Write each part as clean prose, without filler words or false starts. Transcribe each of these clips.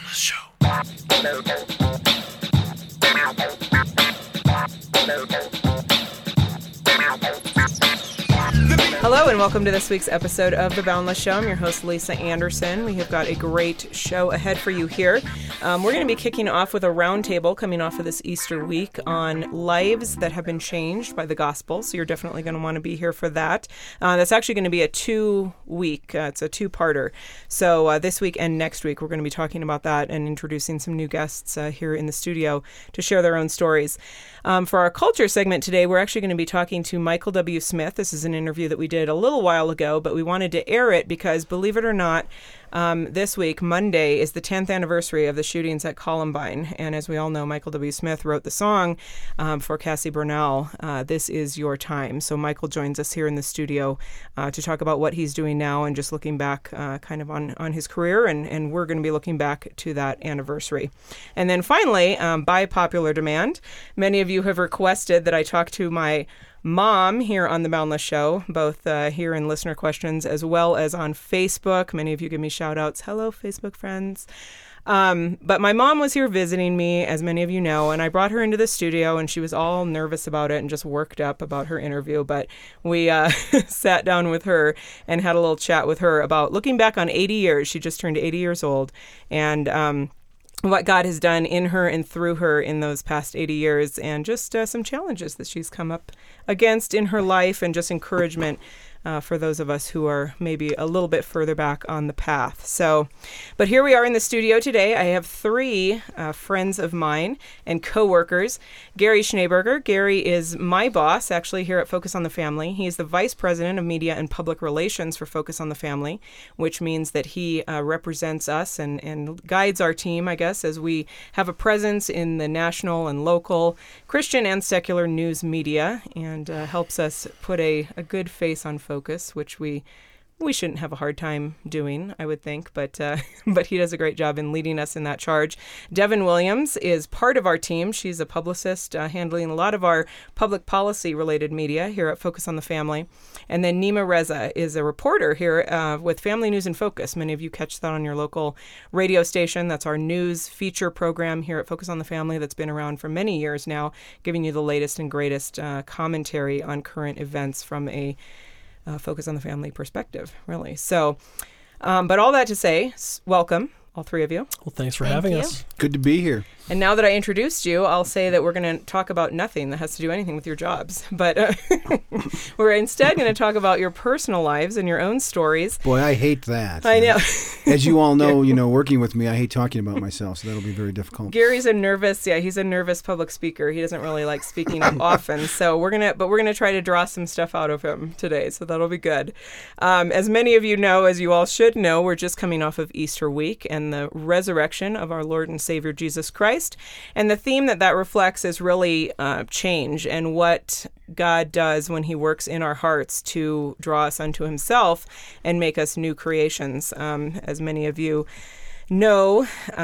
Boundless Show. Hello and welcome to this week's episode of The Boundless Show. I'm your host, Lisa Anderson. We have got a great show ahead for you here. We're going to be kicking off with a roundtable coming off of this Easter week on lives that have been changed by the gospel. So you're definitely going to want to be here for that. That's actually going to be a two-week, it's a two-parter. So this week and next week, we're going to be talking about that and introducing some new guests here in the studio to share their own stories. For our culture segment today, we're actually going to be talking to Michael W. Smith. This is an interview that we did a little while ago, but we wanted to air it because, believe it or not, this week, Monday, is the 10th anniversary of the shootings at Columbine. And as we all know, Michael W. Smith wrote the song for Cassie Bernal, This Is Your Time. So Michael joins us here in the studio to talk about what he's doing now and just looking back kind of on his career. And we're going to be looking back to that anniversary. And then finally, by popular demand, many of you have requested that I talk to my mom here on The Boundless Show, both here in listener questions as well as on Facebook. Many of you give me shout outs. Hello, Facebook friends. But my mom was here visiting me, as many of you know, and I brought her into the studio and she was all nervous about it and just worked up about her interview. But we sat down with her and had a little chat with her about looking back on 80 years. She just turned 80 years old. And what God has done in her and through her in those past 80 years, and just some challenges that she's come up against in her life, and just encouragement for those of us who are maybe a little bit further back on the path. So, but here we are in the studio today. I have three friends of mine and co-workers. Gary Schneeberger. Gary is my boss, actually, here at Focus on the Family. He's the Vice President of Media and Public Relations for Focus on the Family, which means that he represents us and guides our team, I guess, as we have a presence in the national and local Christian and secular news media, and helps us put a good face on Focus, which we shouldn't have a hard time doing, I would think, but he does a great job in leading us in that charge. Devin Williams is part of our team. She's a publicist handling a lot of our public policy-related media here at Focus on the Family. And then Nima Reza is a reporter here with Family News in Focus. Many of you catch that on your local radio station. That's our news feature program here at Focus on the Family that's been around for many years now, giving you the latest and greatest commentary on current events from a Focus on the Family perspective, really. So, but all that to say, welcome, all three of you. Well, thanks for having us. Good to be here. And now that I introduced you, I'll say that we're going to talk about nothing that has to do anything with your jobs. But we're instead going to talk about your personal lives and your own stories. Boy, I hate that. I know. As you all know, working with me, I hate talking about myself, so that'll be very difficult. Gary's he's a nervous public speaker. He doesn't really like speaking up often. So we're going to try to draw some stuff out of him today. So that'll be good. As many of you know, as you all should know, we're just coming off of Easter week and the resurrection of our Lord and Savior Jesus Christ. And the theme that reflects is really change and what God does when he works in our hearts to draw us unto himself and make us new creations. As many of you know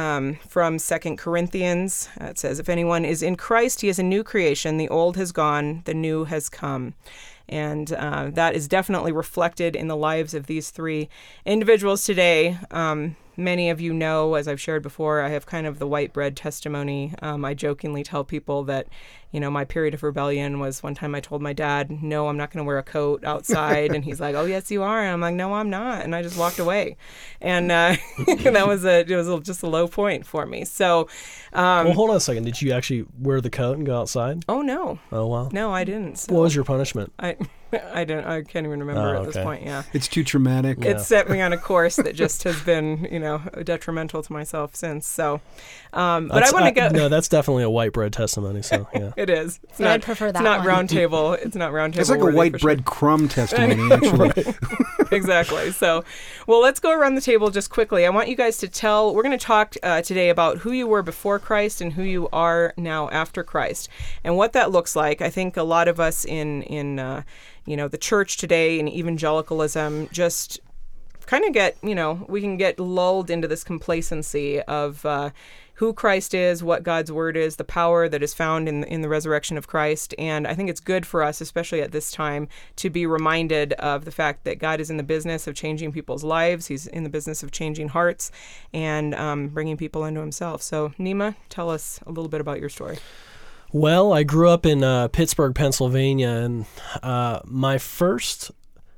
from 2 Corinthians, it says, if anyone is in Christ, he is a new creation. The old has gone, the new has come. And that is definitely reflected in the lives of these three individuals today. Many of you know, as I've shared before, I have kind of the white bread testimony. I jokingly tell people that, my period of rebellion was one time I told my dad, no, I'm not going to wear a coat outside. And he's like, oh, yes, you are. And I'm like, no, I'm not. And I just walked away. And that was just a low point for me. So, well, hold on a second. Did you actually wear the coat and go outside? Oh, no. Oh, wow. No, I didn't. So. What was your punishment? I can't even remember at this point. Yeah. It's too traumatic. It set me on a course that just has been, detrimental to myself since. So, but I want to go. No, that's definitely a white bread testimony. So, yeah. It is. It's I'd prefer that. It's not one. round table. It's not round table. It's like a white bread crumb testimony, actually. Exactly. So, well, let's go around the table just quickly. I want you guys to we're going to talk today about who you were before Christ and who you are now after Christ and what that looks like. I think a lot of us in the church today and evangelicalism just kind of get, we can get lulled into this complacency of who Christ is, what God's word is, the power that is found in the resurrection of Christ. And I think it's good for us, especially at this time, to be reminded of the fact that God is in the business of changing people's lives. He's in the business of changing hearts and bringing people into himself. So, Nima, tell us a little bit about your story. Well, I grew up in Pittsburgh, Pennsylvania, and my first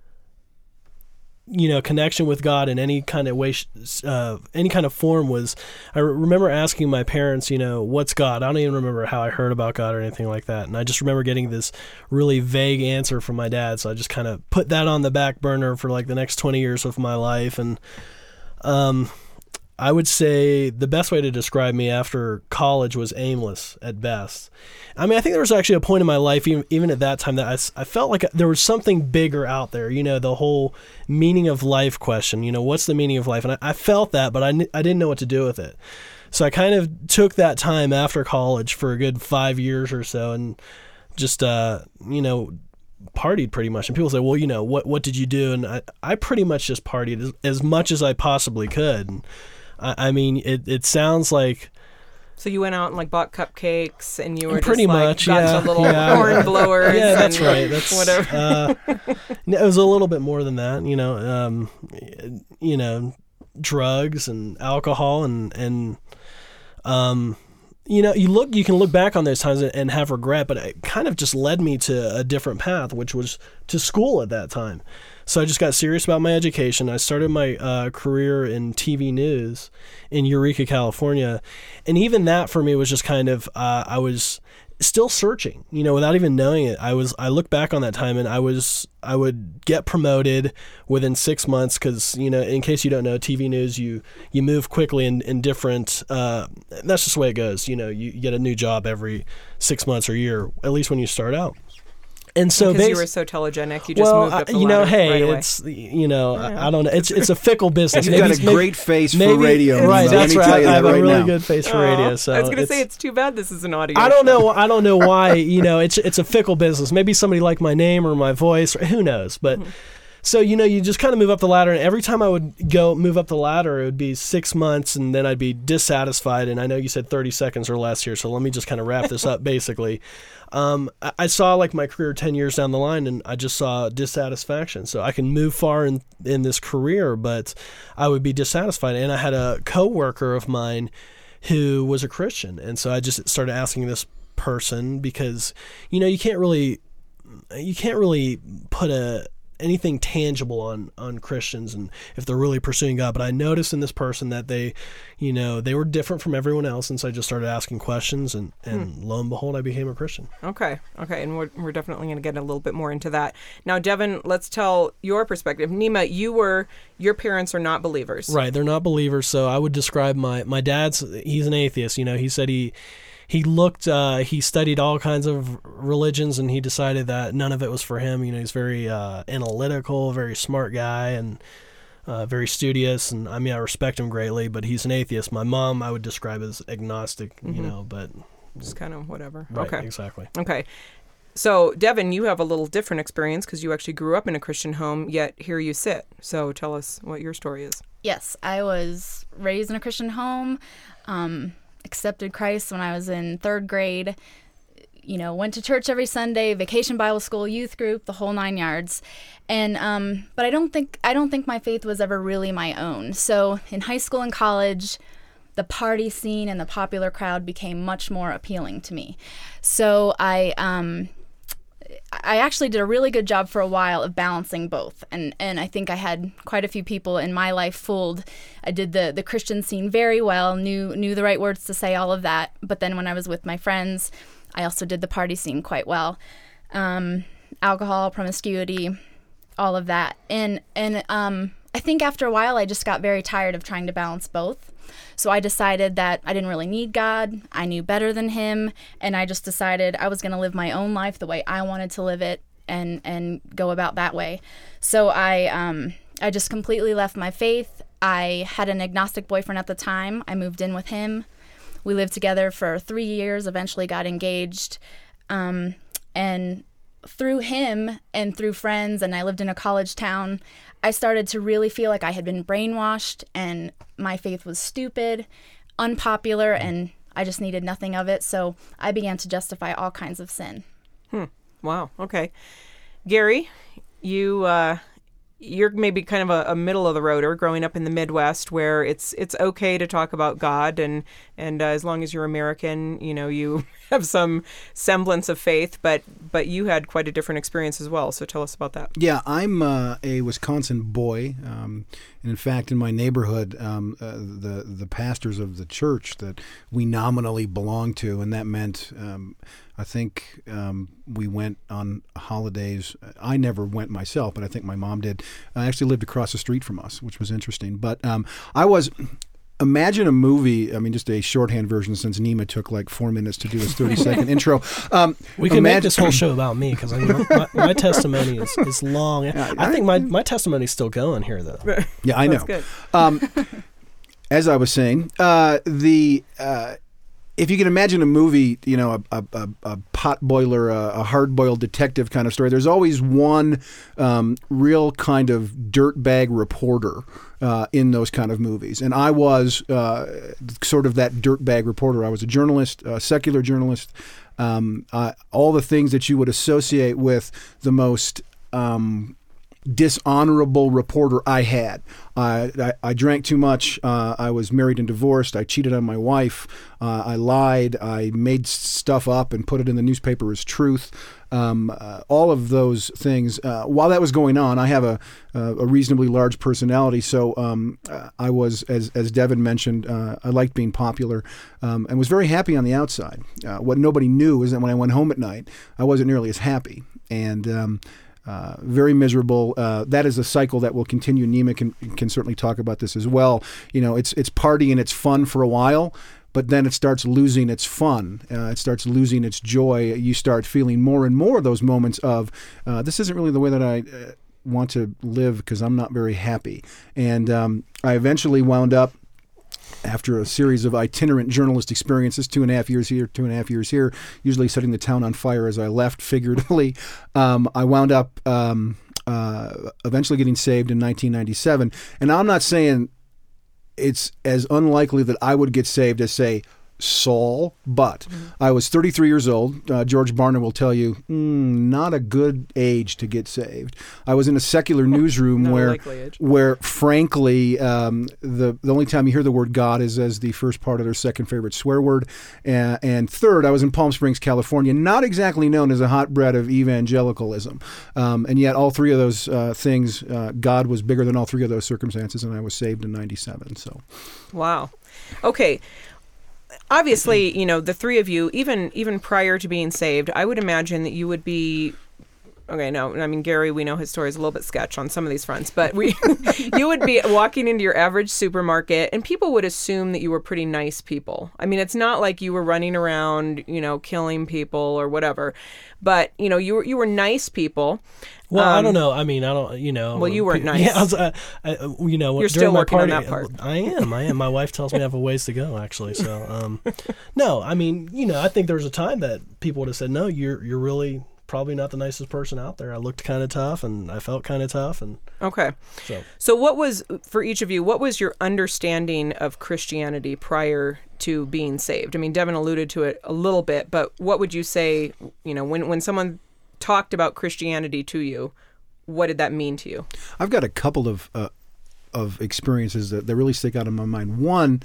connection with God in any kind of way, any kind of form was, I remember asking my parents, what's God? I don't even remember how I heard about God or anything like that. And I just remember getting this really vague answer from my dad. So I just kind of put that on the back burner for like the next 20 years of my life. And I would say the best way to describe me after college was aimless at best. I mean, I think there was actually a point in my life, even at that time, that I felt like there was something bigger out there, the whole meaning of life question, what's the meaning of life? And I felt that, but I didn't know what to do with it. So I kind of took that time after college for a good 5 years or so and just, partied pretty much. And people say, well, what did you do? And I pretty much just partied as much as I possibly could. And I mean, it sounds like. So you went out and like bought cupcakes, and you were pretty just, much, got the little horn blowers. Yeah, that's right. That's whatever. It was a little bit more than that, drugs and alcohol and you can look back on those times and have regret, but it kind of just led me to a different path, which was to school at that time. So I just got serious about my education. I started my career in TV news in Eureka, California. And even that for me was just kind of, I was still searching, without even knowing it. I look back on that time and I would get promoted within 6 months because, in case you don't know, TV news, you move quickly in different, that's just the way it goes. You get a new job every 6 months or a year, at least when you start out. And so because you were so telegenic, you just moved up the ladder hey, right away. It's, I don't know. It's a fickle business. You've got a great face for radio. Right, that's right. I have a really now. good face for radio. So I was going to say, it's too bad this is an audio I don't show. know. I don't know why. It's a fickle business. Maybe somebody liked my name or my voice, or who knows. But so you just kind of move up the ladder, and every time I would go move up the ladder, it would be 6 months, and then I'd be dissatisfied. And I know you said 30 seconds or less here, so let me just kind of wrap this up. Basically, I saw like my career 10 years down the line, and I just saw dissatisfaction. So I can move far in this career, but I would be dissatisfied. And I had a coworker of mine who was a Christian, and so I just started asking this person because you can't really put anything tangible on Christians and if they're really pursuing God. But I noticed in this person that they were different from everyone else, and so I just started asking questions, and lo and behold, I became a Christian. Okay, and we're definitely going to get a little bit more into that. Now, Devin, let's tell your perspective. Nima, your parents are not believers. Right, they're not believers, so I would describe my dad's, he's an atheist. He said he studied all kinds of religions, and he decided that none of it was for him. He's very analytical, very smart guy, and very studious. And I mean, I respect him greatly, but he's an atheist. My mom, I would describe as agnostic, but just kind of whatever. Right, okay, exactly. Okay. So, Devin, you have a little different experience because you actually grew up in a Christian home, yet here you sit. So tell us what your story is. Yes, I was raised in a Christian home. Accepted Christ when I was in 3rd grade, went to church every Sunday, vacation Bible school, youth group, the whole 9 yards. And but I don't think my faith was ever really my own. So in high school and college, the party scene and the popular crowd became much more appealing to me. So I actually did a really good job for a while of balancing both. And I think I had quite a few people in my life fooled. I did the Christian scene very well, knew the right words to say, all of that. But then when I was with my friends, I also did the party scene quite well. Alcohol, promiscuity, all of that. And I think after a while, I just got very tired of trying to balance both. So I decided that I didn't really need God. I knew better than him. And I just decided I was going to live my own life the way I wanted to live it and go about that way. So I just completely left my faith. I had an agnostic boyfriend at the time. I moved in with him. We lived together for 3 years, eventually got engaged. And through him and through friends, and I lived in a college town, I started to really feel like I had been brainwashed and my faith was stupid, unpopular, and I just needed nothing of it. So I began to justify all kinds of sin. Wow. Okay. Gary, you're maybe kind of a middle of the roader growing up in the Midwest, where it's okay to talk about God, and as long as you're American, you have some semblance of faith, but you had quite a different experience as well. So tell us about that. Yeah, I'm a Wisconsin boy, and in fact, in my neighborhood, the pastors of the church that we nominally belonged to, and that meant I think we went on holidays. I never went myself, but I think my mom did. I actually lived across the street from us, which was interesting. But imagine a movie, just a shorthand version since Nima took like 4 minutes to do his 30-second intro. We can make this whole show about me because my testimony is long. I think my testimony's still going here, though. Yeah, I know. That's good. As I was saying, if you can imagine a movie, a pot boiler, a hard-boiled detective kind of story, there's always one real kind of dirtbag reporter in those kind of movies. And I was sort of that dirtbag reporter. I was a journalist, a secular journalist. All the things that you would associate with the most dishonorable reporter I had. I drank too much. I was married and divorced. I cheated on my wife. I lied. I made stuff up and put it in the newspaper as truth. All of those things. While that was going on, I have a reasonably large personality. So I was, as Devin mentioned, I liked being popular and was very happy on the outside. What nobody knew is that when I went home at night, I wasn't nearly as happy. And very miserable. That is a cycle that will continue. Nima can certainly talk about this as well. It's party and it's fun for a while, but then it starts losing its fun. It starts losing its joy. You start feeling more and more of those moments of, this isn't really the way that I want to live because I'm not very happy. And I eventually wound up, after a series of itinerant journalist experiences, 2.5 years here, 2.5 years here, usually setting the town on fire as I left, figuratively, I wound up eventually getting saved in 1997. And I'm not saying it's as unlikely that I would get saved as, say, Saul, but I was 33 years old. George Barna will tell you, not a good age to get saved. I was in a secular newsroom where frankly, the only time you hear the word God is as the first part of their second favorite swear word. And third, I was in Palm Springs, California, not exactly known as a hotbed of evangelicalism. And yet all three of those things, God was bigger than all three of those circumstances, and I was saved in 97. So, wow. Okay. Obviously, the three of you, even prior to being saved, I would imagine that you would be, okay, no, I mean, Gary, we know his story is a little bit sketch on some of these fronts, but you would be walking into your average supermarket and people would assume that you were pretty nice people. I mean, it's not like you were running around, killing people or whatever, but, you were nice people. Well, I don't know. I mean, I don't, Well, you weren't nice. Yeah, you're still working on that part. I am. My wife tells me I have a ways to go, actually. So, no, I mean, I think there was a time that people would have said, no, you're really probably not the nicest person out there. I looked kind of tough and I felt kind of tough. And okay. So what was, for each of you, what was your understanding of Christianity prior to being saved? I mean, Devin alluded to it a little bit, but what would you say, when someone talked about Christianity to you, what did that mean to you? I've got a couple of experiences that really stick out in my mind. One,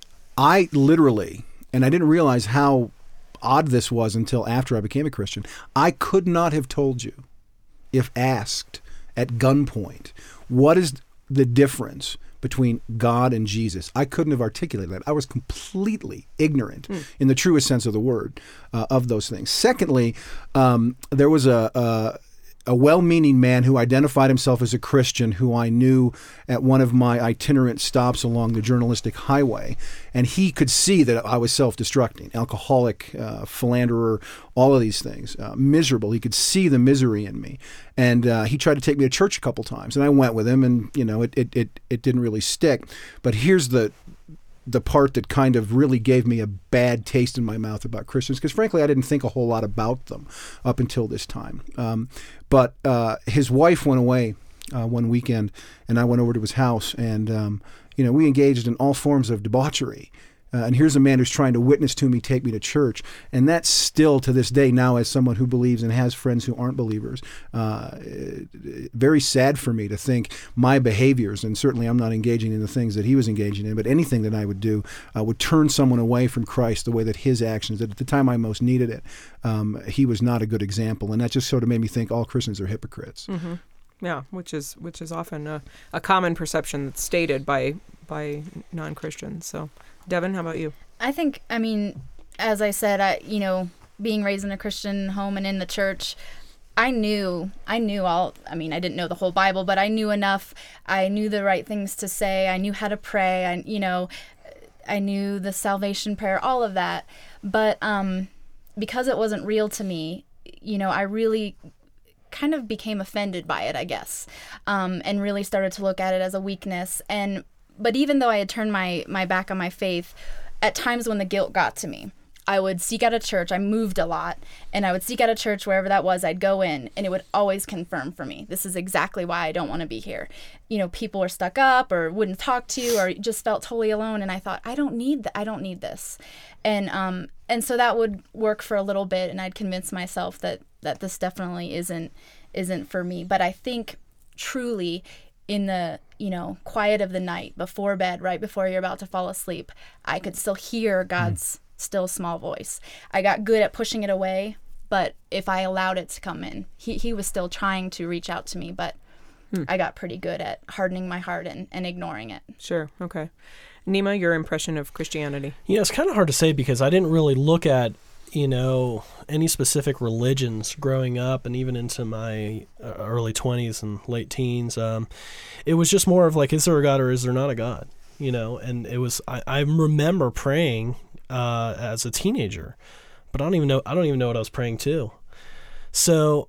I literally, and I didn't realize how odd this was until after I became a Christian, I could not have told you, if asked at gunpoint, what is the difference between God and Jesus. I couldn't have articulated that. I was completely ignorant in the truest sense of the word of those things. Secondly, there was a well-meaning man who identified himself as a Christian who I knew at one of my itinerant stops along the journalistic highway. And he could see that I was self-destructing, alcoholic, philanderer, all of these things, miserable. He could see the misery in me. And he tried to take me to church a couple times. And I went with him and, it didn't really stick. But here's the the part that kind of really gave me a bad taste in my mouth about Christians, because frankly, I didn't think a whole lot about them up until this time. But his wife went away one weekend, and I went over to his house, and we engaged in all forms of debauchery. And here's a man who's trying to witness to me, take me to church. And that's still to this day now, as someone who believes and has friends who aren't believers, very sad for me to think my behaviors, and certainly I'm not engaging in the things that he was engaging in, but anything that I would do would turn someone away from Christ the way that his actions, that at the time I most needed it, he was not a good example. And that just sort of made me think all Christians are hypocrites. Mm-hmm. Yeah, which is often a common perception that's stated by non-Christians. So, Devin, how about you? I think, as I said, being raised in a Christian home and in the church, I knew all, I didn't know the whole Bible, but I knew enough. I knew the right things to say. I knew how to pray. I knew the salvation prayer, all of that. But because it wasn't real to me, I really kind of became offended by it, I guess, and really started to look at it as a weakness. But even though I had turned my back on my faith, at times when the guilt got to me, I would seek out a church. I moved a lot, and I would seek out a church wherever that was. I'd go in, and it would always confirm for me, this is exactly why I don't want to be here. People were stuck up or wouldn't talk to you or just felt totally alone, and I thought, I don't need this. And so that would work for a little bit, and I'd convince myself that this definitely isn't for me. But I think truly in the quiet of the night, before bed, right before you're about to fall asleep, I could still hear God's still small voice. I got good at pushing it away, but if I allowed it to come in, he was still trying to reach out to me, but I got pretty good at hardening my heart and ignoring it. Sure. Okay. Nima, your impression of Christianity? It's kind of hard to say because I didn't really look at any specific religions growing up and even into my early 20s and late teens. It was just more of like, is there a God or is there not a God? And it was, I remember praying as a teenager, but I don't even know what I was praying to. So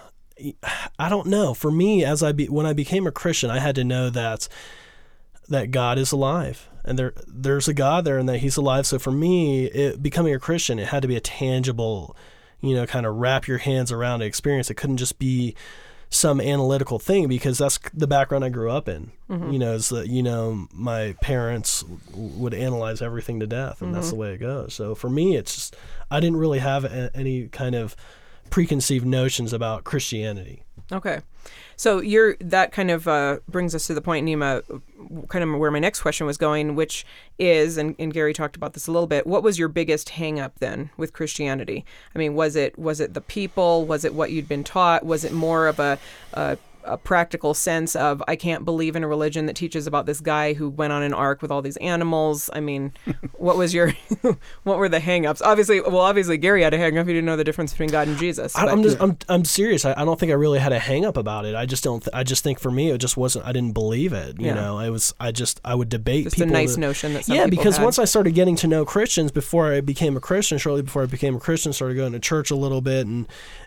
I don't know. For me, when I became a Christian, I had to know that God is alive. And there's a God there and that he's alive. So for me, becoming a Christian, it had to be a tangible, kind of wrap your hands around experience. It couldn't just be some analytical thing because that's the background I grew up in. Mm-hmm. Is that, my parents would analyze everything to death and that's the way it goes. So for me, it's just, I didn't really have any kind of preconceived notions about Christianity. Okay. So that kind of brings us to the point, Nima, kind of where my next question was going, which is, and Gary talked about this a little bit, what was your biggest hang up then with Christianity? Was it the people? Was it what you'd been taught? Was it more of a practical sense of, I can't believe in a religion that teaches about this guy who went on an ark with all these animals? What were the hang-ups? Obviously Gary had a hang-up. He didn't know the difference between God and Jesus. I'm serious. I don't think I really had a hang-up about it. I just think for me, it just wasn't, I didn't believe it. I would debate just people. Just a nice notion that some people because had. once I started getting to know Christians before I became a Christian, shortly before I became a Christian, started going to church a little bit, and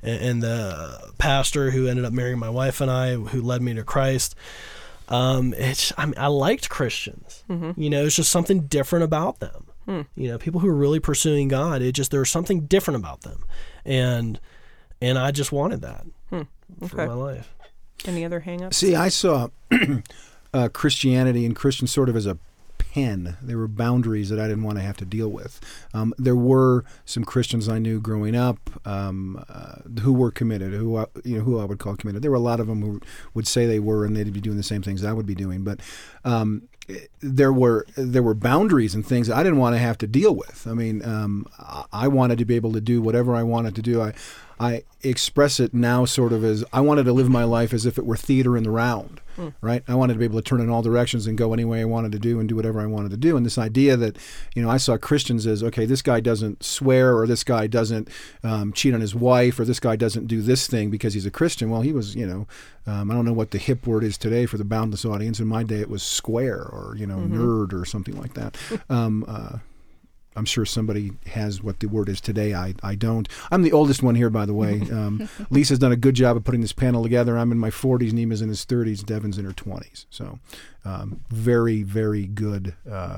the pastor who ended up marrying my wife and I, who led me to Christ. I liked Christians. Mm-hmm. It's just something different about them. People who are really pursuing God. There was something different about them, and I just wanted that for my life. Any other hang-ups? See, I saw Christianity and Christians sort of as a pen. There were boundaries that I didn't want to have to deal with. There were some Christians I knew growing up who were committed, who I would call committed. There were a lot of them who would say they were, and they'd be doing the same things I would be doing. But there were boundaries and things I didn't want to have to deal with. I wanted to be able to do whatever I wanted to do. I express it now sort of as I wanted to live my life as if it were theater in the round, right? I wanted to be able to turn in all directions and go any way I wanted to do and do whatever I wanted to do. And this idea that, I saw Christians as, okay, this guy doesn't swear, or this guy doesn't cheat on his wife, or this guy doesn't do this thing because he's a Christian. Well, he was, I don't know what the hip word is today for the boundless audience. In my day, it was square or, nerd or something like that. I'm sure somebody has what the word is today. I don't. I'm the oldest one here, by the way. Lisa's done a good job of putting this panel together. I'm in my 40s, Nima's in his 30s, Devin's in her 20s. So very, very good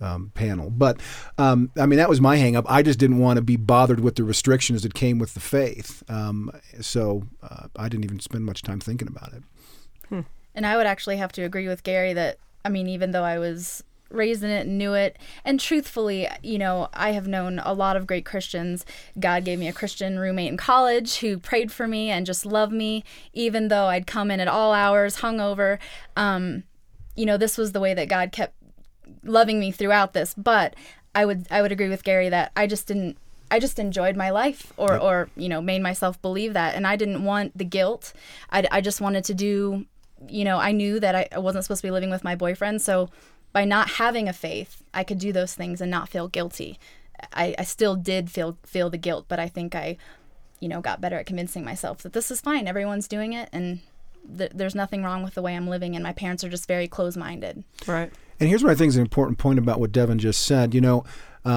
panel. But I mean, that was my hang up. I just didn't want to be bothered with the restrictions that came with the faith. So I didn't even spend much time thinking about it. And I would actually have to agree with Gary that, I mean, even though I was raised in it and knew it, and truthfully, you know, I have known a lot of great Christians. God gave me a Christian roommate in college who prayed for me and just loved me, even though I'd come in at all hours, hungover. You know, this was the way that God kept loving me throughout this. But I would agree with Gary that I just enjoyed my life, or you know, made myself believe that, and I didn't want the guilt. I just wanted to do, you know, I knew that I wasn't supposed to be living with my boyfriend, so by not having a faith, I could do those things and not feel guilty. I still did feel the guilt, but I think I, you know, got better at convincing myself that this is fine. Everyone's doing it, and there's nothing wrong with the way I'm living, and my parents are just very close-minded. Right. And here's what I think is an important point about what Devin just said. You know,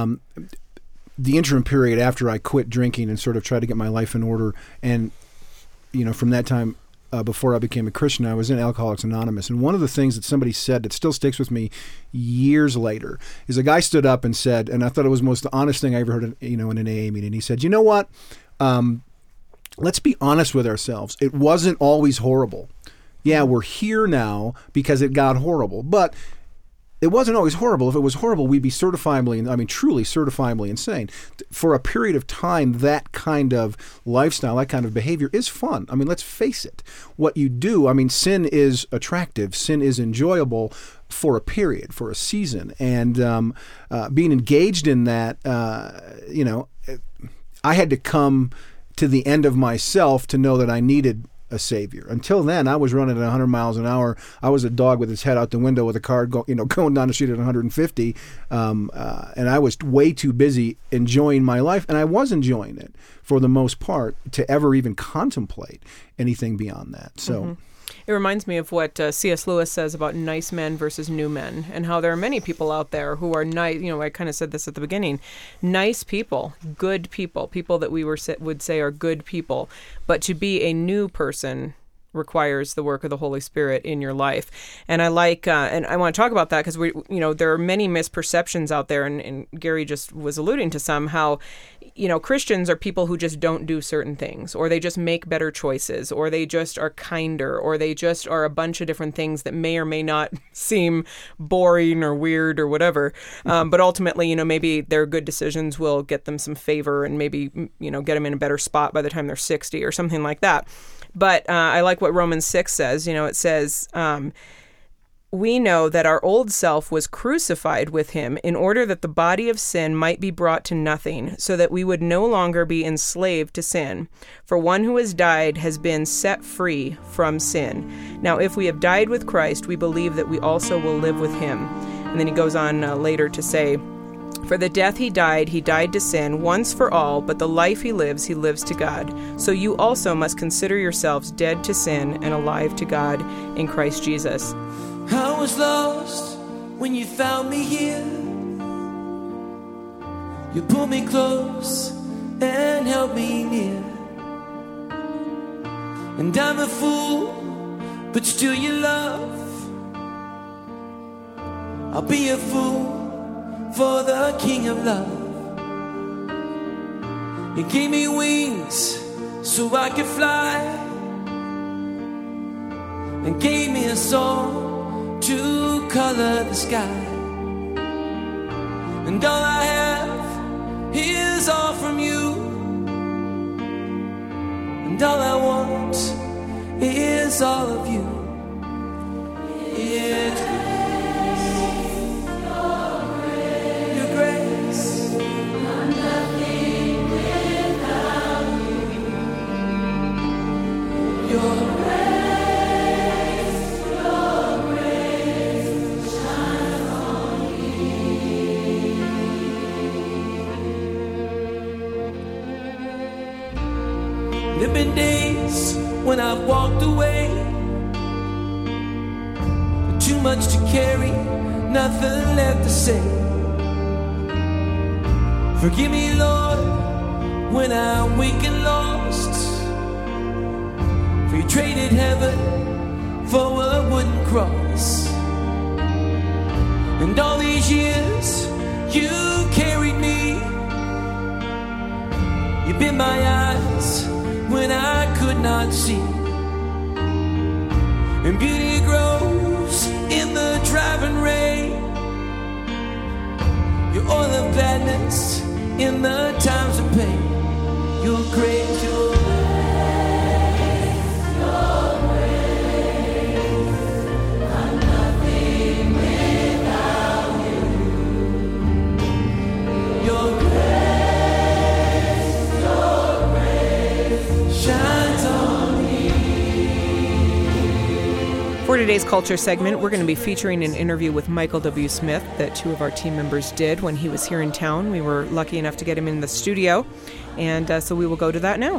the interim period after I quit drinking and sort of tried to get my life in order, and, you know, from that time before I became a Christian, I was in Alcoholics Anonymous. And one of the things that somebody said that still sticks with me years later is a guy stood up and said, and I thought it was the most honest thing I ever heard, you know, in an AA meeting. He said, you know what? Let's be honest with ourselves. It wasn't always horrible. Yeah, we're here now because it got horrible. But it wasn't always horrible. If it was horrible, we'd be truly certifiably insane. For a period of time, that kind of lifestyle, that kind of behavior is fun. I mean, let's face it. What you do, I mean, sin is attractive. Sin is enjoyable for a period, for a season. And being engaged in that, you know, I had to come to the end of myself to know that I needed a savior. Until then, I was running at 100 miles an hour. I was a dog with his head out the window with a car going down the street at 150. And I was way too busy enjoying my life. And I was enjoying it for the most part to ever even contemplate anything beyond that. So It reminds me of what C.S. Lewis says about nice men versus new men, and how there are many people out there who are nice. You know, I kind of said this at the beginning. Nice people, good people that we would say are good people. But to be a new person requires the work of the Holy Spirit in your life. And I like, and I want to talk about that because there are many misperceptions out there, and Gary just was alluding to some, how, you know, Christians are people who just don't do certain things, or they just make better choices, or they just are kinder, or they just are a bunch of different things that may or may not seem boring or weird or whatever. But ultimately, you know, maybe their good decisions will get them some favor and maybe, you know, get them in a better spot by the time they're 60 or something like that. But I like what Romans 6 says. You know, it says, we know that our old self was crucified with him in order that the body of sin might be brought to nothing, so that we would no longer be enslaved to sin. For one who has died has been set free from sin. Now, if we have died with Christ, we believe that we also will live with him. And then he goes on later to say, for the death he died to sin once for all, but the life he lives to God. So you also must consider yourselves dead to sin and alive to God in Christ Jesus. I was lost when you found me here. You pulled me close and held me near. And I'm a fool, but still you love. I'll be a fool for the King of Love. You gave me wings so I could fly, and gave me a song to color the sky. And all I have is all from you, and all I want is all of you. It's There've been days when I've walked away, too much to carry, nothing left to say. Forgive me, Lord, when I'm weak and lost, for you traded heaven for a wooden cross. And all these years you carried me. You've been my eyes when I could not see. And beauty grows in the driving rain. Your oil of gladness in the times of pain. Your grace, your For today's culture segment, we're going to be featuring an interview with Michael W. Smith that two of our team members did when he was here in town. We were lucky enough to get him in the studio, and so we will go to that now.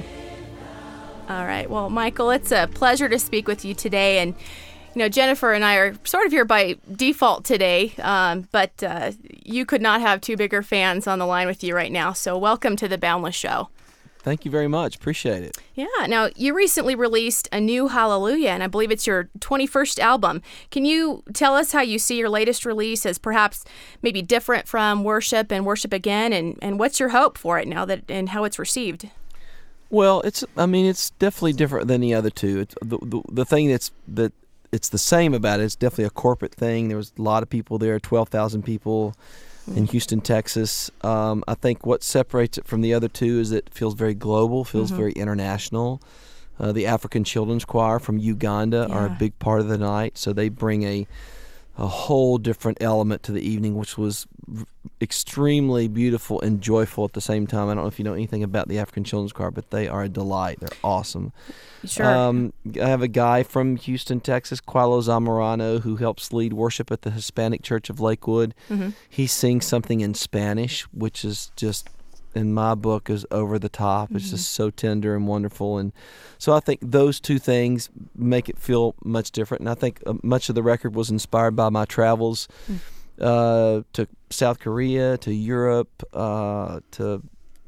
All right. Well, Michael, it's a pleasure to speak with you today. And, you know, Jennifer and I are sort of here by default today, but you could not have two bigger fans on the line with you right now. So welcome to the Boundless Show. Thank you very much. Appreciate it. Yeah. Now, you recently released A New Hallelujah, and I believe it's your 21st album. Can you tell us how you see your latest release as perhaps maybe different from Worship and Worship Again, and what's your hope for it now that and how it's received? Well, it's definitely different than the other two. It's the thing that it's the same about it. It's definitely a corporate thing. There was a lot of people there, 12,000 people. In Houston, Texas. I think what separates it from the other two is that it feels very global, feels very international. The African Children's Choir from Uganda are a big part of the night, so they bring a whole different element to the evening, which was extremely beautiful and joyful at the same time. I don't know if you know anything about the African Children's Choir, but they are a delight. They're awesome. Sure. I have a guy from Houston, Texas, Qualo Zamorano, who helps lead worship at the Hispanic Church of Lakewood. He sings something in Spanish, which is just, in my book, is over the top. It's just so tender and wonderful. And so I think those two things make it feel much different. And I think much of the record was inspired by my travels to South Korea, to Europe, to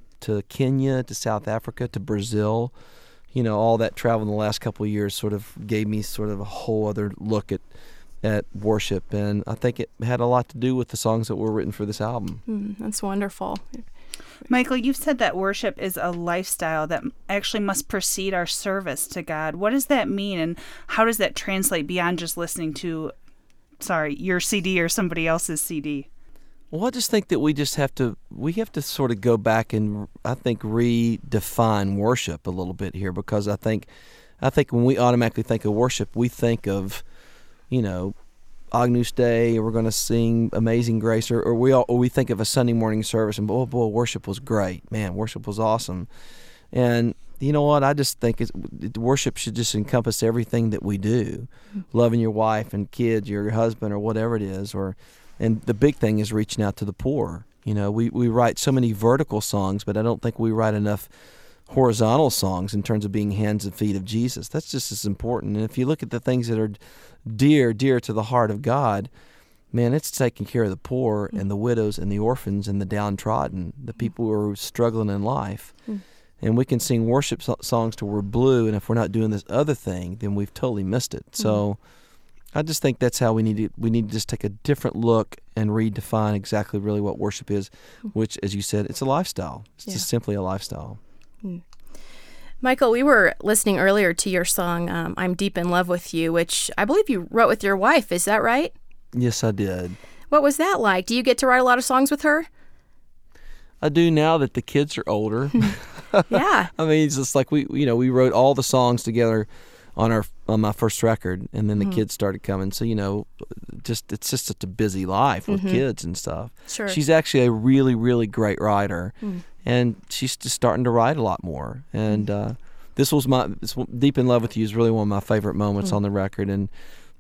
Kenya, to South Africa, to Brazil. You know, all that travel in the last couple of years sort of gave me sort of a whole other look at worship. And I think it had a lot to do with the songs that were written for this album. That's wonderful. Michael, you've said that worship is a lifestyle that actually must precede our service to God. What does that mean, and how does that translate beyond just listening to, your CD or somebody else's CD? Well, I just think that we have to sort of go back and, I think, redefine worship a little bit here, because I think when we automatically think of worship, we think of, you know, Agnus Dei, or we're going to sing Amazing Grace, or we think of a Sunday morning service, and boy, worship was great. Man, worship was awesome. And you know what? I just think worship should just encompass everything that we do. Loving your wife and kids, your husband, or whatever it is. And the big thing is reaching out to the poor. You know, we write so many vertical songs, but I don't think we write enough horizontal songs in terms of being hands and feet of Jesus. That's just as important. And if you look at the things that are dear to the heart of God, man, it's taking care of the poor and the widows and the orphans and the downtrodden, the people who are struggling in life. And we can sing worship songs till we're blue, and if we're not doing this other thing, then we've totally missed it. So I just think that's how we need to just take a different look and redefine exactly really what worship is, which, as you said, it's a lifestyle. It's just simply a lifestyle. Michael, we were listening earlier to your song, I'm Deep in Love with You, which I believe you wrote with your wife. Is that right? Yes, I did. What was that like? Do you get to write a lot of songs with her? I do now that the kids are older. Yeah. I mean, it's just like we wrote all the songs together on my first record, and then the kids started coming. So, you know, it's just such a busy life with kids and stuff. Sure. She's actually a really, really great writer, and she's just starting to write a lot more. And this Deep in Love with You is really one of my favorite moments on the record, and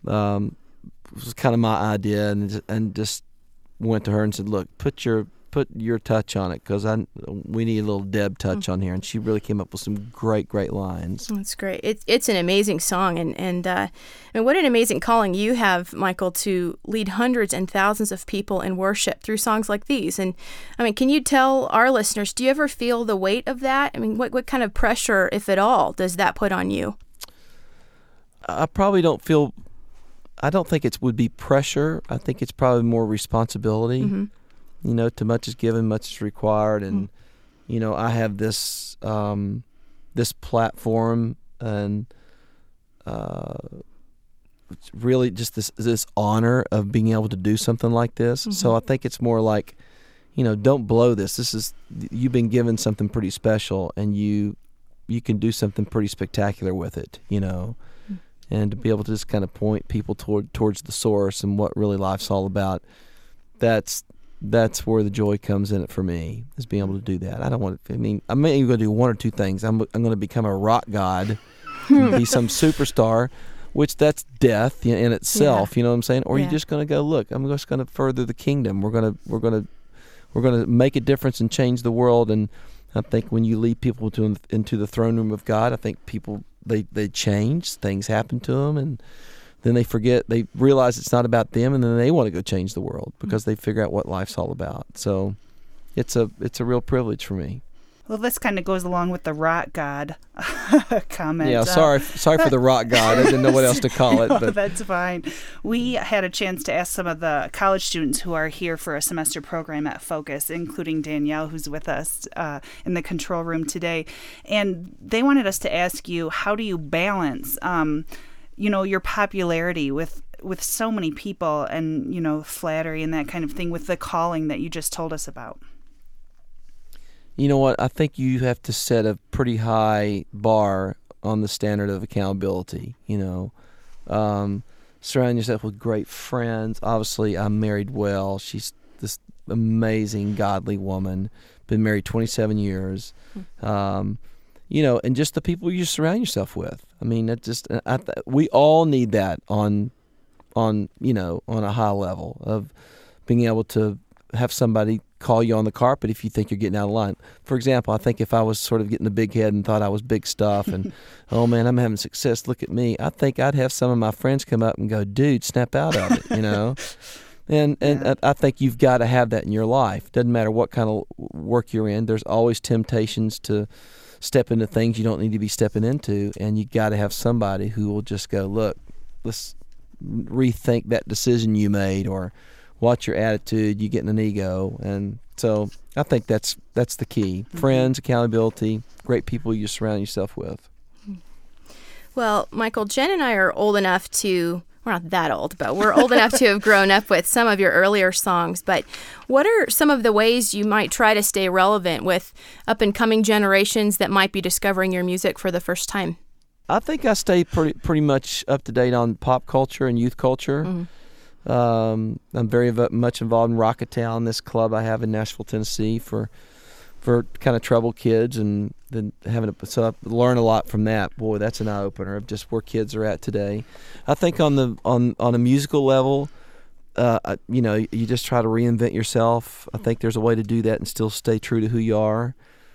it was kind of my idea, and just went to her and said, look, put your touch on it, because we need a little Deb touch on here. And she really came up with some great lines. That's great. It's an amazing song, and what an amazing calling you have, Michael, to lead hundreds and thousands of people in worship through songs like these. And I mean, can you tell our listeners, do you ever feel the weight of that? I mean, what kind of pressure, if at all, does that put on you? I probably don't feel I don't think it would be pressure. I think it's probably more responsibility. You know, too much is given, much is required, and you know, I have this this platform, and it's really just this honor of being able to do something like this. So I think it's more like, you know, don't blow this. You've been given something pretty special, and you can do something pretty spectacular with it, you know. And to be able to just kind of point people towards the source and what really life's all about, that's where the joy comes in it for me, is being able to do that. I mean, I'm maybe going to do one or two things. I'm going to become a rock god, be some superstar, which that's death in itself, you know what I'm saying? Or you're just going to go, look, I'm just going to further the kingdom. We're going to make a difference and change the world. And I think when you lead people into the throne room of God, I think people, they change, things happen to them, and then they realize it's not about them, and then they want to go change the world because they figure out what life's all about. So it's a real privilege for me. Well, this kind of goes along with the rock god comment. Yeah, sorry for the rock god. I didn't know what else to call it. But that's fine. We had a chance to ask some of the college students who are here for a semester program at Focus, including Danielle, who's with us in the control room today. And they wanted us to ask you, how do you balance, you know, your popularity with so many people and, you know, flattery and that kind of thing with the calling that you just told us about? You know what? I think you have to set a pretty high bar on the standard of accountability, you know. Surround yourself with great friends. Obviously, I'm married well. She's this amazing, godly woman. Been married 27 years. You know, and just the people you surround yourself with. I mean, we all need that on you know, on a high level of being able to have somebody call you on the carpet if you think you're getting out of line. For example, I think if I was sort of getting the big head and thought I was big stuff and, oh man, I'm having success, look at me, I think I'd have some of my friends come up and go, dude, snap out of it, you know? And I think you've got to have that in your life. Doesn't matter what kind of work you're in. There's always temptations to step into things you don't need to be stepping into, and you got to have somebody who will just go, look, let's rethink that decision you made, or watch your attitude, you getting an ego. And so I think that's the key. Friends, accountability, great people you surround yourself with. Well, Michael, Jen and I are old enough to, we're not that old, but we're old enough to have grown up with some of your earlier songs. But what are some of the ways you might try to stay relevant with up-and-coming generations that might be discovering your music for the first time? I think I stay pretty much up to date on pop culture and youth culture. I'm very much involved in Rocketown, this club I have in Nashville, Tennessee, for kind of troubled kids, and then so I learn a lot from that. Boy, that's an eye opener of just where kids are at today. I think on a musical level, you know, you just try to reinvent yourself. I think there's a way to do that and still stay true to who you are.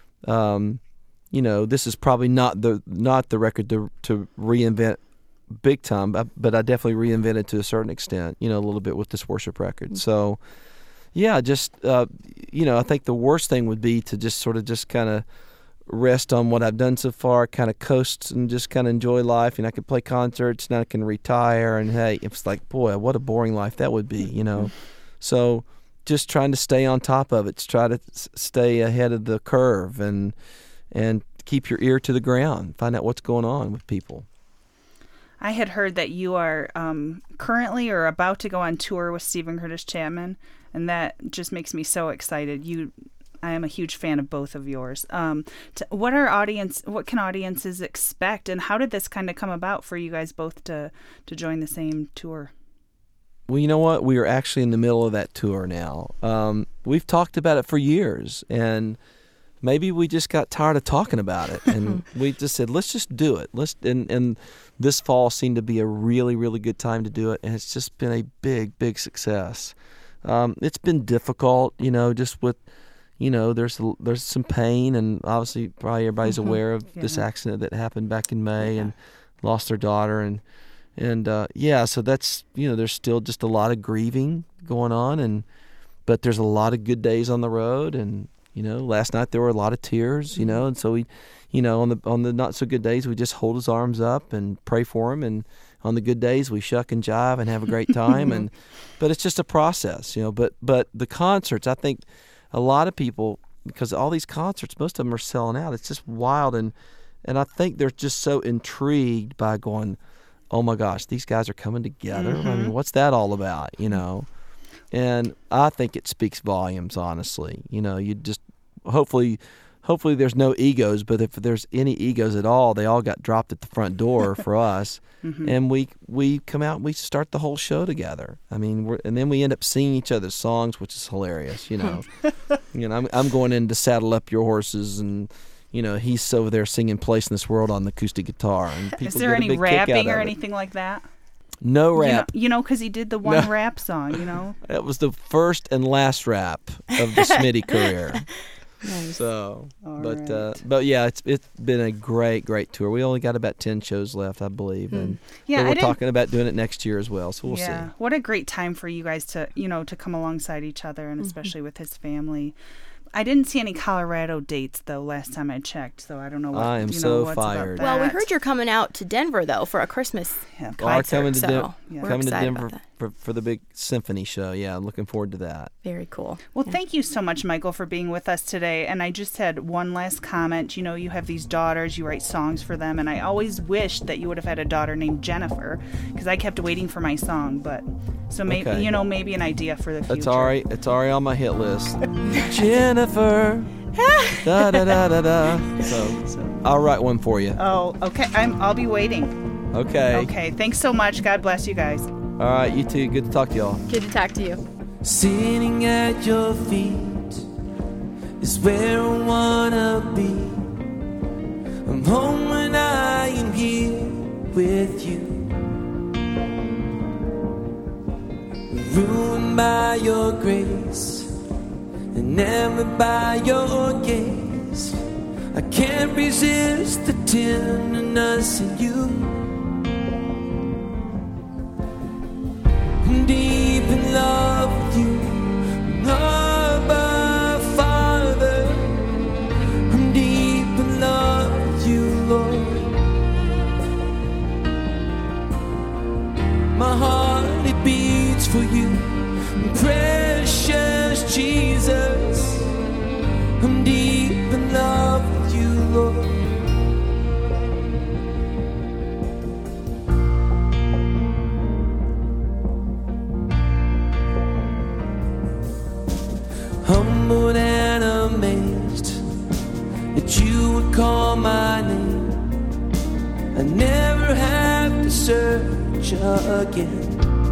You know, this is probably not the record to reinvent big time, but I definitely reinvented to a certain extent, you know, a little bit with this worship record. So, yeah, just, you know, I think the worst thing would be to just kind of rest on what I've done so far, kind of coast and just kind of enjoy life. And I can play concerts and I can retire. And hey, it's like, boy, what a boring life that would be, you know. So just trying to stay on top of it, try to stay ahead of the curve and keep your ear to the ground, find out what's going on with people. I had heard that you are currently or about to go on tour with Steven Curtis Chapman, and that just makes me so excited. I am a huge fan of both of yours. What can audiences expect, and how did this kind of come about for you guys both to join the same tour? Well, you know what? We are actually in the middle of that tour now. We've talked about it for years, and maybe we just got tired of talking about it, and we just said, let's just do it. And this fall seemed to be a really, really good time to do it, and it's just been a big, big success. It's been difficult, you know, just with, you know, there's some pain, and obviously probably everybody's aware of this accident that happened back in May and lost their daughter, and so that's, you know, there's still just a lot of grieving going on, but there's a lot of good days on the road, and you know, last night there were a lot of tears, you know, and so we, you know, on the not so good days, we just hold his arms up and pray for him, and on the good days we shuck and jive and have a great time, but it's just a process, But the concerts, I think a lot of people, because all these concerts, most of them are selling out. It's just wild, and I think they're just so intrigued by going, oh my gosh, these guys are coming together. I mean, what's that all about? And I think it speaks volumes, honestly. You just hopefully there's no egos, but if there's any egos at all, they all got dropped at the front door for us. And we come out and we start the whole show together. I mean, and then we end up singing each other's songs, which is hilarious. I'm going in to saddle up your horses, and he's over there singing "Place in This World" on the acoustic guitar. And people Is there get a any big kick out rapping of or it. anything like that? No rap. Because he did the one rap song. That was the first and last rap of the Smitty career. Nice. So, right. but yeah, it's been a great tour. We only got about 10 shows left, I believe, and Yeah, we're talking about doing it next year as well. So we'll see. What a great time for you guys to to come alongside each other, and especially with his family. I didn't see any Colorado dates though last time I checked, so I don't know what I am so what's fired. About that. Well, we heard you're coming out to Denver though for a Christmas Yeah. Are concert, coming to, so we're coming to excited Denver about that. for the big symphony show. Yeah, I'm looking forward to that. Very cool. Well, thank you so much, Michael, for being with us today. And I just had one last comment. You have these daughters, you write songs for them, and I always wished that you would have had a daughter named Jennifer, because I kept waiting for my song. But so maybe Okay. maybe an idea for the future. It's already on my hit list. Jennifer. Da da da da da. So I'll write one for you. Oh, okay. I'll be waiting. Okay. Okay. Thanks so much. God bless you guys. All right, you too. Good to talk to y'all. Good to talk to you. Sitting at your feet is where I wanna be. I'm home when I am here with you. Ruined by your grace and never by your gaze. I can't resist the tenderness in you. I'm deep in love with you, Abba Father. I'm deep in love with you, Lord. My heart, it beats for you, precious Jesus. I'm deep in love with you, Lord. Humbled and amazed that you would call my name. I never have to search again.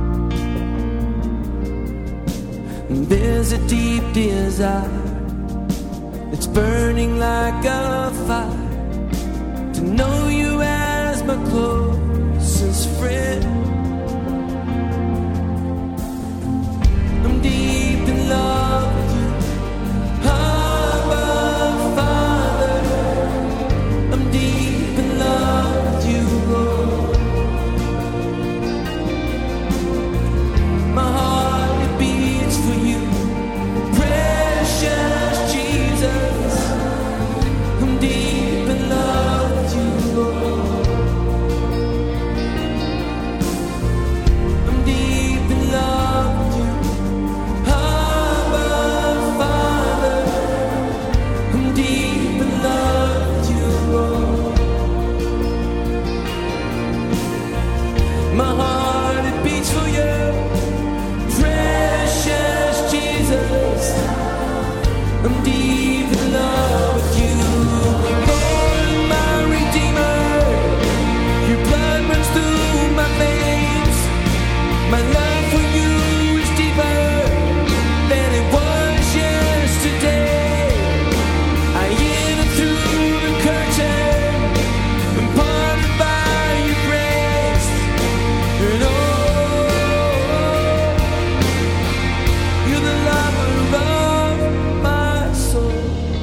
There's a deep desire that's burning like a fire to know you as my closest friend. I'm deep in love with you, Abba Father. I'm deep in love with you, Lord. My heart, it beats for you, precious Jesus. I'm deep in love with you, Lord. I'm deep in love with you, Abba Father. I'm deep in love with you, Lord. My heart, it beats for you, precious Jesus. I'm deep in love with you, Lord, my Redeemer. Your blood runs through my veins. My love for you is deeper than it was yesterday. I enter through the curtain, I'm parted by your grace. And you're the lover of my soul.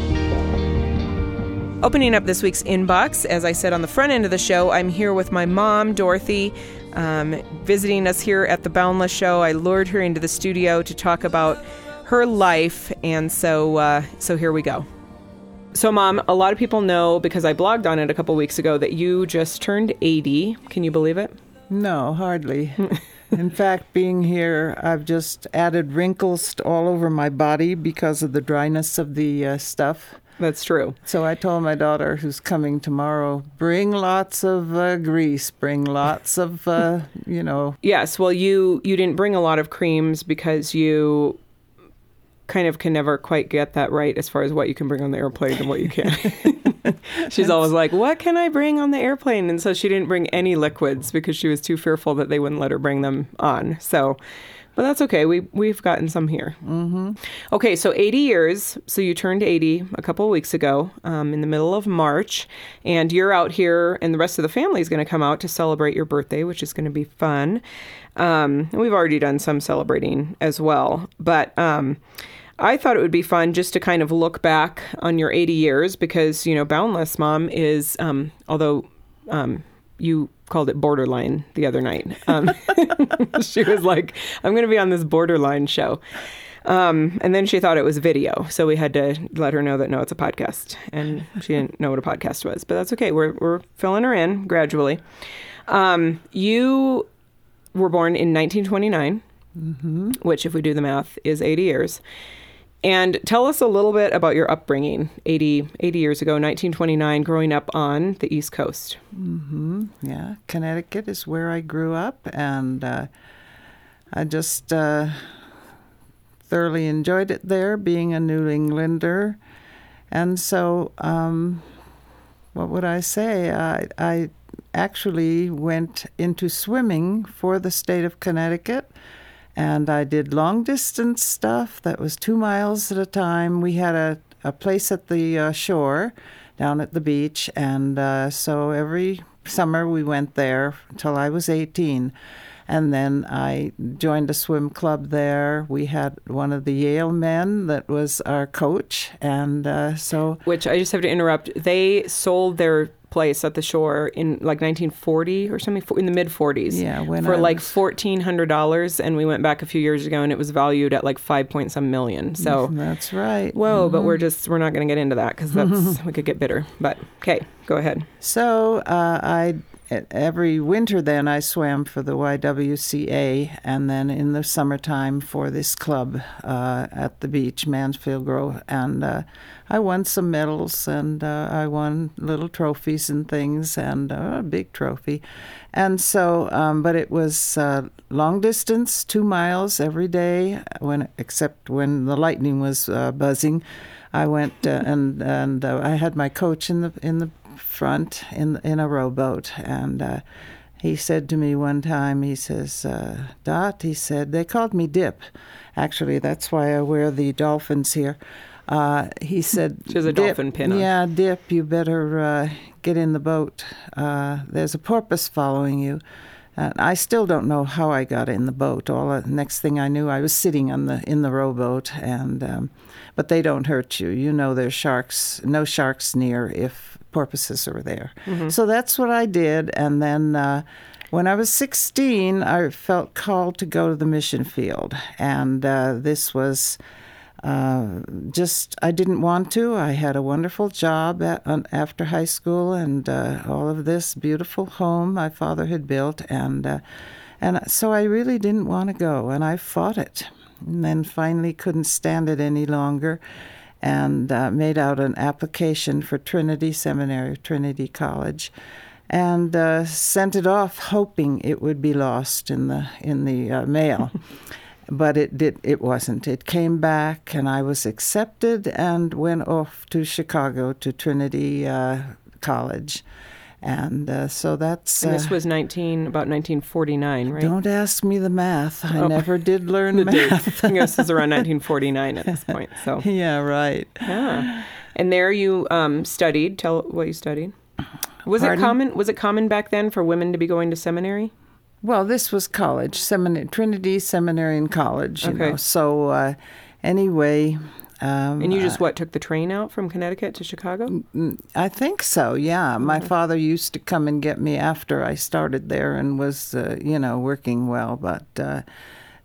Opening up this week's inbox, as I said on the front end of the show, I'm here with my mom, Dorothy, visiting us here at the Boundless Show. I lured her into the studio to talk about her life, and so here we go. So, Mom, a lot of people know, because I blogged on it a couple weeks ago, that you just turned 80. Can you believe it? No, hardly. In fact, being here, I've just added wrinkles all over my body because of the dryness of the stuff. That's true. So I told my daughter, who's coming tomorrow, bring lots of grease, bring lots of, Yes, well, you didn't bring a lot of creams because you kind of can never quite get that right as far as what you can bring on the airplane and what you can't. She's always like, what can I bring on the airplane? And so she didn't bring any liquids because she was too fearful that they wouldn't let her bring them on. So, but that's okay. We've gotten some here. Mm-hmm. Okay, so 80 years. So you turned 80 a couple of weeks ago in the middle of March. And you're out here, and the rest of the family is going to come out to celebrate your birthday, which is going to be fun. And we've already done some celebrating as well. But I thought it would be fun just to kind of look back on your 80 years because, Boundless Mom is, although you called it borderline the other night. She was like, I'm going to be on this borderline show. And then she thought it was video. So we had to let her know that, no, it's a podcast. And she didn't know what a podcast was. But that's okay. We're filling her in gradually. You were born in 1929, which, if we do the math, is 80 years. And tell us a little bit about your upbringing 80 years ago, 1929, growing up on the East Coast. Yeah, Connecticut is where I grew up, and I just thoroughly enjoyed it there, being a New Englander. And so, what would I say? I actually went into swimming for the state of Connecticut. And I did long-distance stuff that was 2 miles at a time. We had a place at the shore down at the beach, and so every summer we went there until I was 18. And then I joined a swim club there. We had one of the Yale men that was our coach, and so... Which I just have to interrupt. They sold their place at the shore in like 1940 or something, in the mid-40s. Yeah, for like $1,400, and we went back a few years ago, and it was valued at like $5-some million. So that's right. Whoa, but we're not going to get into that because we could get bitter. But okay, go ahead. So every winter then I swam for the YWCA, and then in the summertime for this club at the beach, Mansfield Grove, and I won some medals, and I won little trophies and things, and a big trophy. And so, but it was long distance, 2 miles every day, except when the lightning was buzzing. I went and I had my coach in the front in a rowboat, and he said to me one time, he says, Dot, he said, they called me Dip. Actually, that's why I wear the dolphins here. He said, she has a dolphin pin on. Yeah, Dip, you better get in the boat. There's a porpoise following you. I still don't know how I got in the boat. Next thing I knew, I was sitting in the rowboat, and but they don't hurt you. There's no sharks near if porpoises are there. So that's what I did, and then when I was 16, I felt called to go to the mission field, and this was I didn't want to. I had a wonderful job after high school, and all of this beautiful home my father had built, and so I really didn't want to go, and I fought it, and then finally couldn't stand it any longer, and made out an application for Trinity Seminary, Trinity College, and sent it off hoping it would be lost in the mail. But it wasn't. It came back, and I was accepted and went off to Chicago to Trinity College. And so that's... And this was about 1949, right? Don't ask me the math. I never did learn math. I guess it's around 1949 at this point. So yeah, right. Yeah. And there you studied. Tell what you studied. Was it common back then for women to be going to seminary? Well, this was college, Trinity Seminary and College, you know. So anyway... and you just, took the train out from Connecticut to Chicago? I think so, yeah. My father used to come and get me after I started there and was, working well. But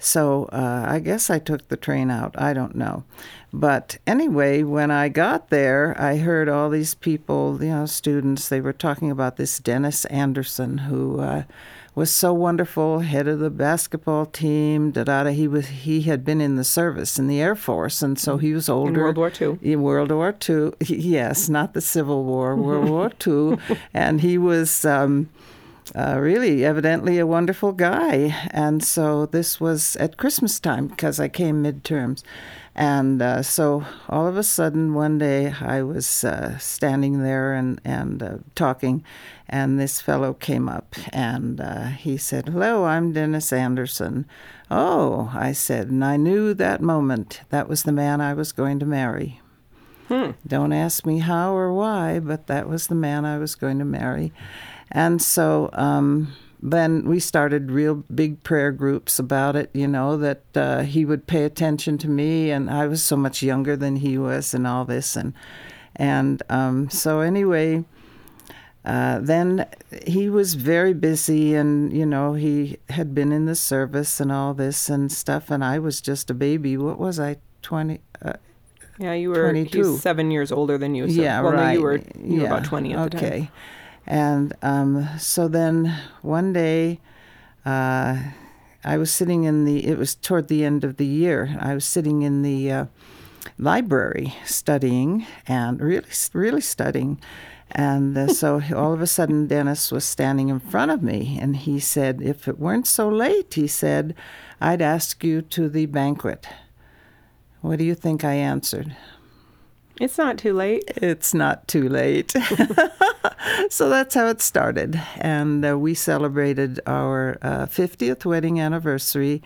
So I guess I took the train out. I don't know. But anyway, when I got there, I heard all these people, students, they were talking about this Dennis Anderson, who was so wonderful, head of the basketball team, He had been in the service, in the Air Force, and so he was older. In World War II. In World War II, yes, not the Civil War, World War II. And he was really evidently a wonderful guy. And so this was at Christmas time, because I came midterms. And so all of a sudden one day I was standing there and talking, and this fellow came up and he said, "Hello, I'm Dennis Anderson." "Oh," I said, and I knew that moment that was the man I was going to marry. Don't ask me how or why, but that was the man I was going to marry. And so then we started real big prayer groups about it, that he would pay attention to me, and I was so much younger than he was and all this. And so anyway, then he was very busy, and, he had been in the service and all this and stuff, and I was just a baby. What was I, 20? Yeah, you were 22. He's 7 years older than you. So, yeah, well, right. No, you were about 20 at the time. Okay. And so then one day I was sitting it was toward the end of the year, I was sitting in the library studying, and really studying. And so all of a sudden Dennis was standing in front of me, and he said, "If it weren't so late," he said, "I'd ask you to the banquet." What do you think I answered? It's not too late. It's not too late. So that's how it started. And we celebrated our 50th wedding anniversary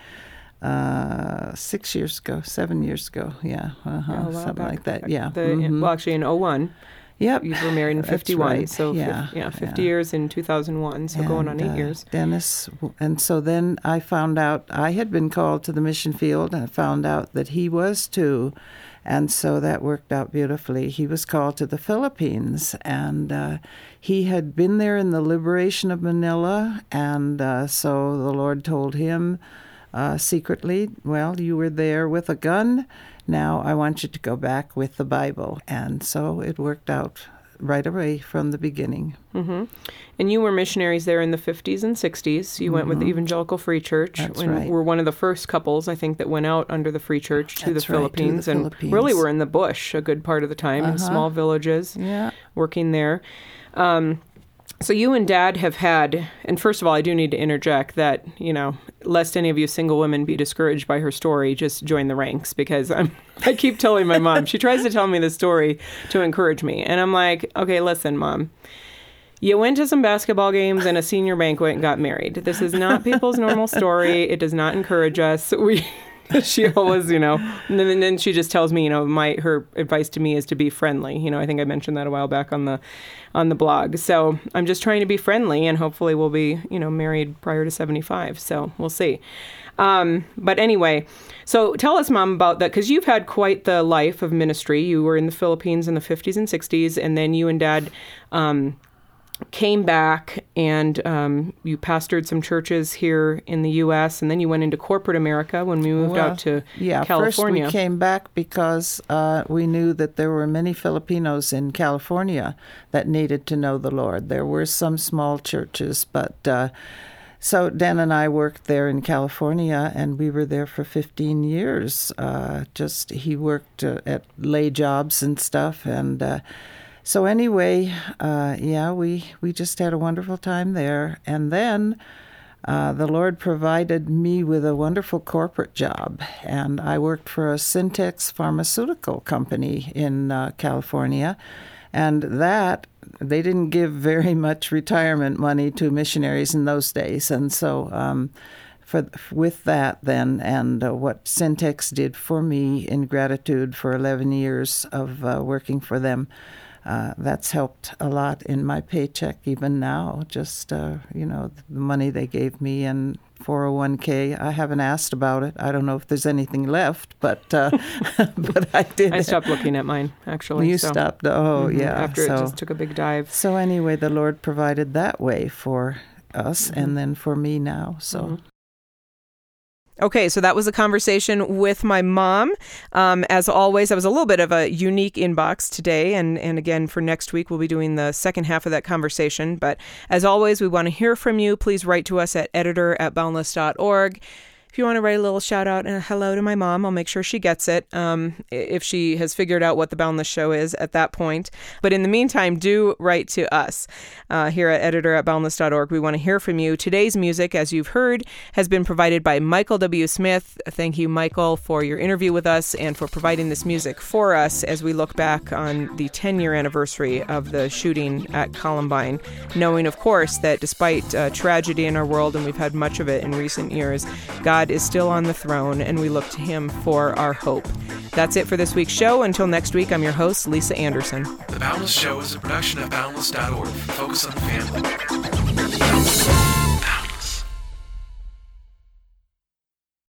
7 years ago. Yeah, something back. like that. Yeah. Well, actually, in 01. Yep. You were married in 51. Right. So, 50 years in 2001. So, going on 8 years. Dennis. And so then I found out I had been called to the mission field, and I found out that he was too. And so that worked out beautifully. He was called to the Philippines, and he had been there in the liberation of Manila, and so the Lord told him secretly, "Well, you were there with a gun. Now I want you to go back with the Bible." And so it worked out right away from the beginning. Mm-hmm. And you were missionaries there in the 50s and 60s. You went with the Evangelical Free Church. That's and right. were one of the first couples, I think, that went out under the Free Church to the Philippines. To the and Philippines. really were in the bush a good part of the time, in small villages, working there. So you and Dad have had, and first of all, I do need to interject that, lest any of you single women be discouraged by her story, just join the ranks, because I keep telling my mom, she tries to tell me the story to encourage me. And I'm like, okay, listen, Mom, you went to some basketball games and a senior banquet and got married. This is not people's normal story. It does not encourage us. She always, and then she just tells me, her advice to me is to be friendly. I think I mentioned that a while back on the blog. So I'm just trying to be friendly, and hopefully we'll be, married prior to 75. So we'll see. But anyway, so tell us, Mom, about that, because you've had quite the life of ministry. You were in the Philippines in the 50s and 60s, and then you and Dad came back and you pastored some churches here in the U.S., and then you went into corporate America when we moved out to California. First we came back because we knew that there were many Filipinos in California that needed to know the Lord. There were some small churches, but so Dan and I worked there in California, and we were there for 15 years. He worked at lay jobs and stuff, and so anyway, we just had a wonderful time there. And then the Lord provided me with a wonderful corporate job. And I worked for a Syntex pharmaceutical company in California. And that, they didn't give very much retirement money to missionaries in those days. And so with that then, and what Syntex did for me in gratitude for 11 years of working for them, that's helped a lot in my paycheck even now. Just, the money they gave me and 401k. I haven't asked about it. I don't know if there's anything left, but but I did. I stopped looking at mine, actually. You stopped? Oh, yeah. After it just took a big dive. So anyway, the Lord provided that way for us and then for me now. So. Okay, so that was a conversation with my mom. As always, that was a little bit of a unique inbox today. And again, for next week, we'll be doing the second half of that conversation. But as always, we want to hear from you. Please write to us at editor@boundless.org. If you want to write a little shout out and a hello to my mom, I'll make sure she gets it if she has figured out what the Boundless Show is at that point. But in the meantime, do write to us here at editor@boundless.org. We want to hear from you. Today's music, as you've heard, has been provided by Michael W. Smith. Thank you, Michael, for your interview with us and for providing this music for us as we look back on the 10-year anniversary of the shooting at Columbine, knowing, of course, that despite tragedy in our world, and we've had much of it in recent years, God is still on the throne, and we look to him for our hope. That's it for this week's show. Until next week, I'm your host, Lisa Anderson. The Boundless Show is a production of Boundless.org. Focus on the family.